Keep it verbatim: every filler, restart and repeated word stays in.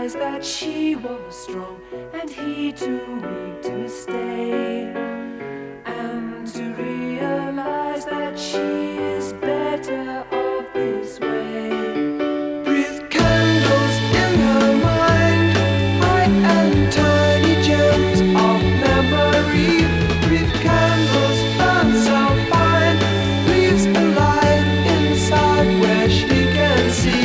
realized that she was strong and he too weak to stay.